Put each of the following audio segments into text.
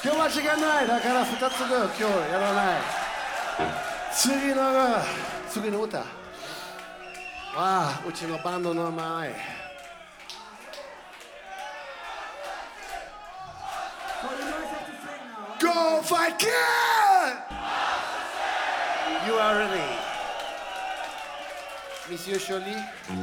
今日は時間ないだから2つ今日やらない次の歌はうちのバンドの名前Go fight kid! You are ready Monsieur Joly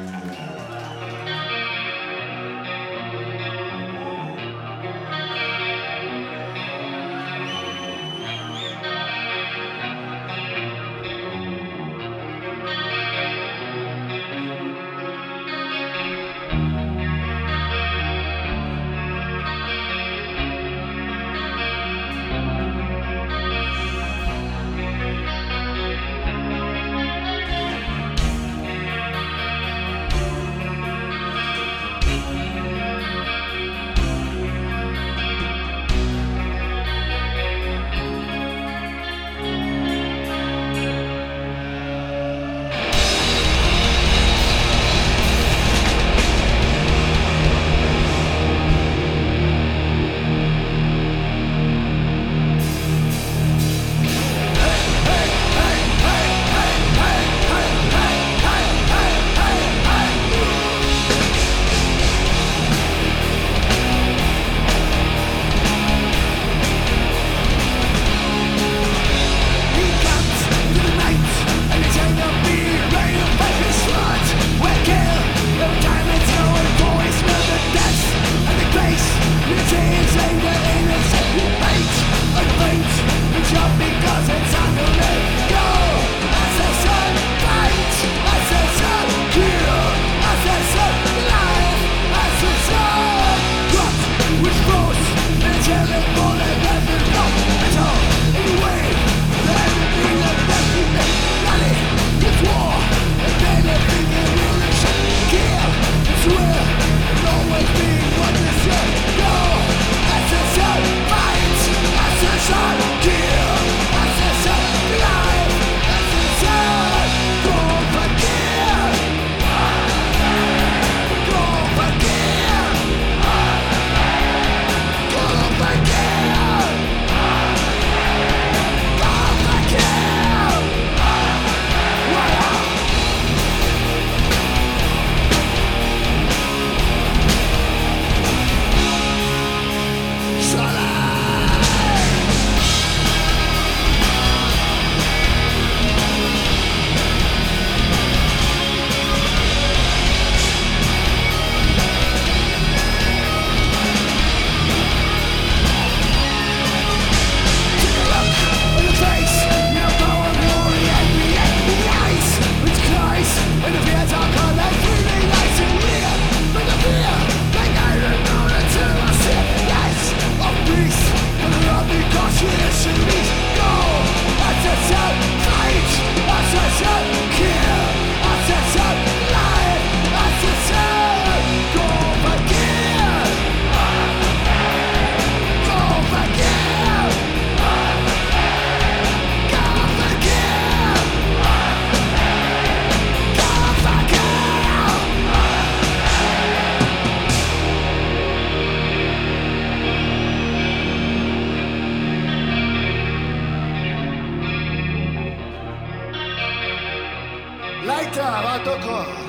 Later, va tocco.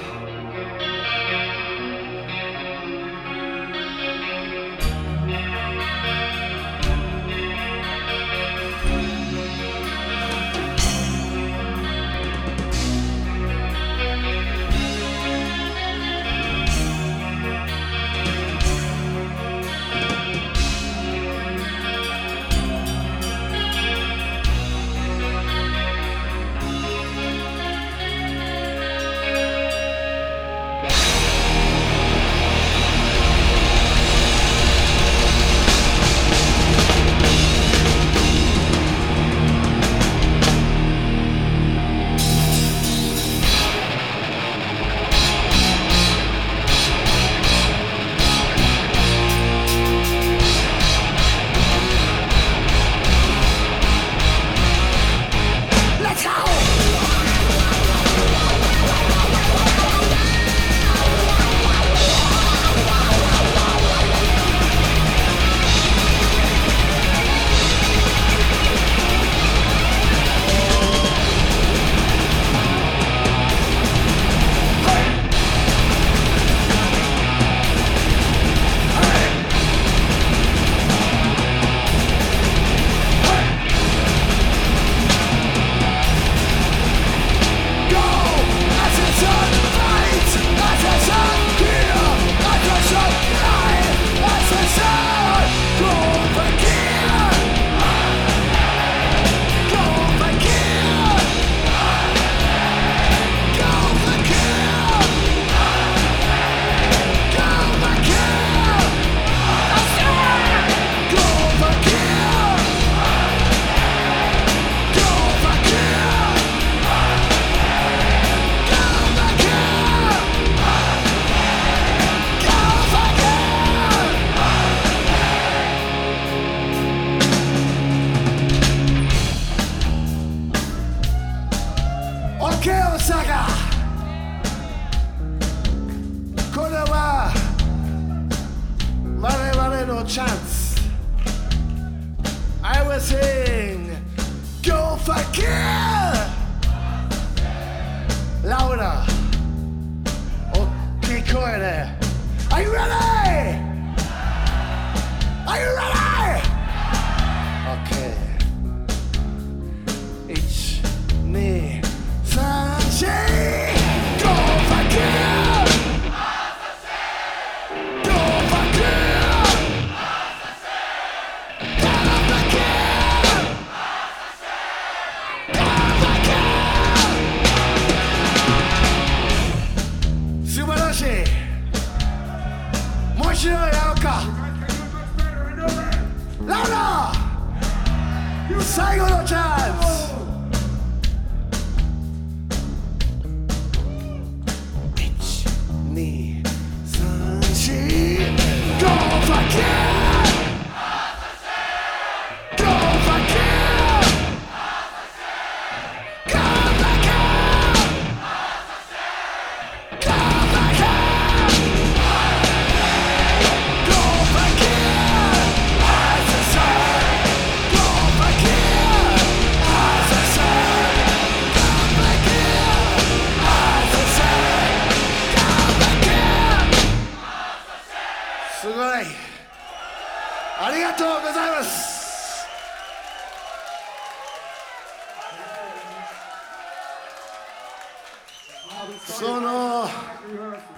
のチャンス I will sing Go for kill ラウダ大きい声で Are you ready? Are you ready? Okay 1、2、3、4 Go for kill Go for kill Go for kill Go for kill 素晴らしいもう一度やろうかラウダー最後のチャンス1、2、3、4 Go for kill Go for kill Go for kill Go for kill Go for kill As a son Go for kill As a son Go for kill As a son Go for kill すごいありがとうございますその